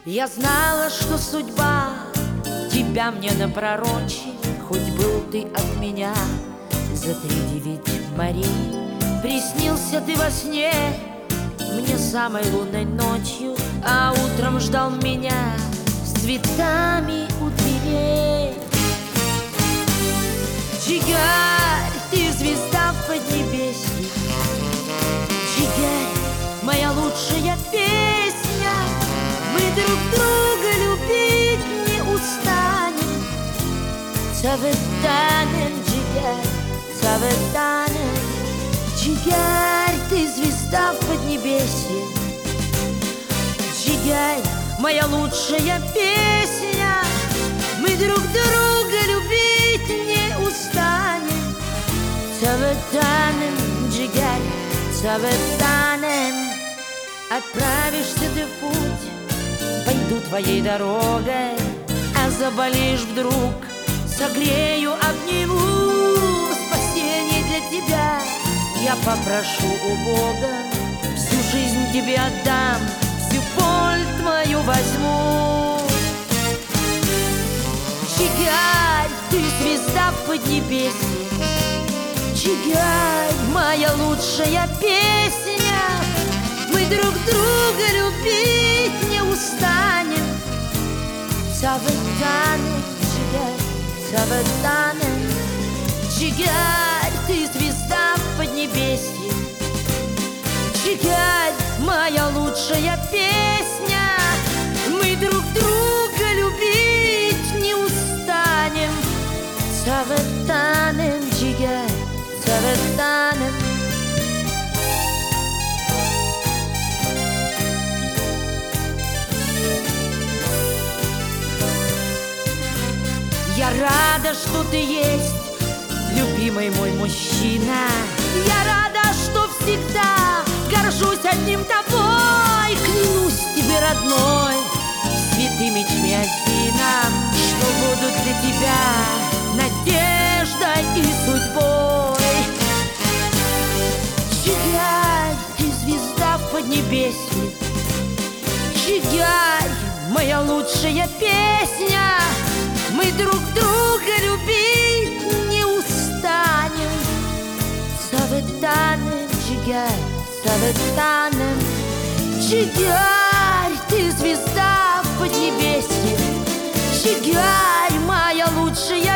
Я знала, что судьба тебя мне напророчит, хоть был ты от меня за 3-9 морей. Приснился ты во сне мне самой лунной ночью, а утром ждал меня с цветами у дверей. Джигарь, ты звезда в поднебесье, Джигарь, моя лучшая песня. Мы друг друга любить не устанем. Цаветанем, Джигарь, цаветанем. Джигарь, ты звезда в поднебесье, Джигарь, моя лучшая песня. Мы друг друга любить не устанем. Цаветанем, Джигарь, цаветанем. Отправишься ты в путь, пойду твоей дорогой, а заболеешь вдруг, согрею, обниму. Спасение для тебя я попрошу у Бога, всю жизнь тебе отдам, всю боль твою возьму. Джигарь, ты звезда в поднебесье, Джигарь, моя лучшая песня. Мы друг друга любить не устанем. Цаветанем, Джигарь, цаветанем. Джигарь, ты звезда в поднебесье, Джигарь, моя лучшая песня. Мы друг друга любить не устанем. Цаветанем, Джигарь, цаветанем. Я рада, что ты есть, любимый мой мужчина. Я рада, что всегда горжусь одним тобой. Клянусь тебе, родной, святыми Чмиозином, что будут для тебя надеждой и судьбой. Джигарь, ты звезда в поднебесье, Джигарь, моя лучшая песня. Мы друг друга любить не устанем. Цаветанем, Джигарь, цаветанем. Джигарь, ты звезда в поднебесье, Джигарь, моя лучшая